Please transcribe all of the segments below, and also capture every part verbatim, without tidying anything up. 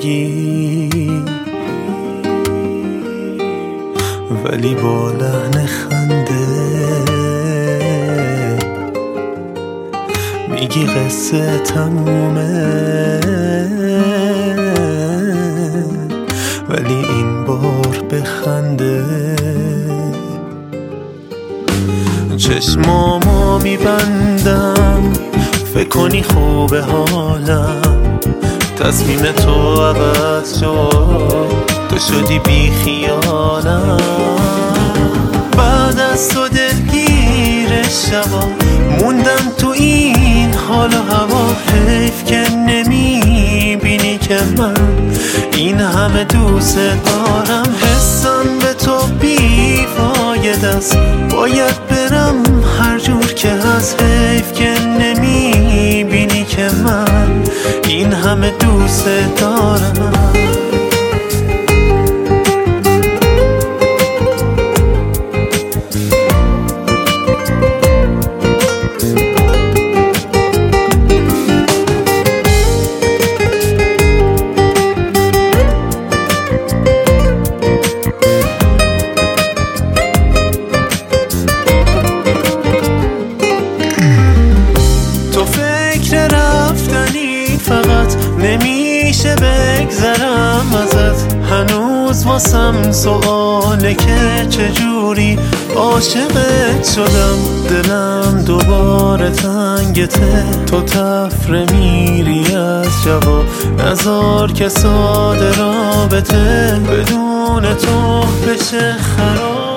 میگی، ولی با لحن خنده میگی قصه تمومه، ولی این بار بخنده. چشمامو میبندم فکر کنی خوبه حالم، تصمیم تو عوض شد، تو شدی بی خیالم. بعد از تو دلگیر شبا موندم تو این حال و هوا، حیف که نمیبینی که من این همه دوست دارم. حسم به تو بیفاید است، باید برم هر جور که هست، حیف که نمیبینی که من این همه دوست دارم. فقط نمیشه بگذرم ازت، هنوز واسم سواله که چجوری عاشقت شدم. دلم دوباره تنگته، تو تفره میری از جواب، نذار که ساده رابطه بدون تو بشه خراب.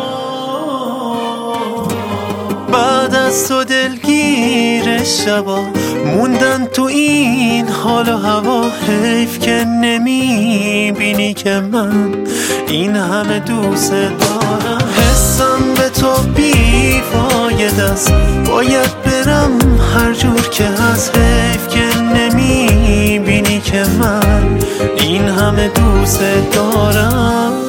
بعد از تو دلگیر شبا موندن تو این حال و هوا، حیف که نمیبینی که من این همه دوست دارم. حسم به تو بیفاید است، باید برم هر جور که هست، حیف که نمیبینی که من این همه دوست دارم.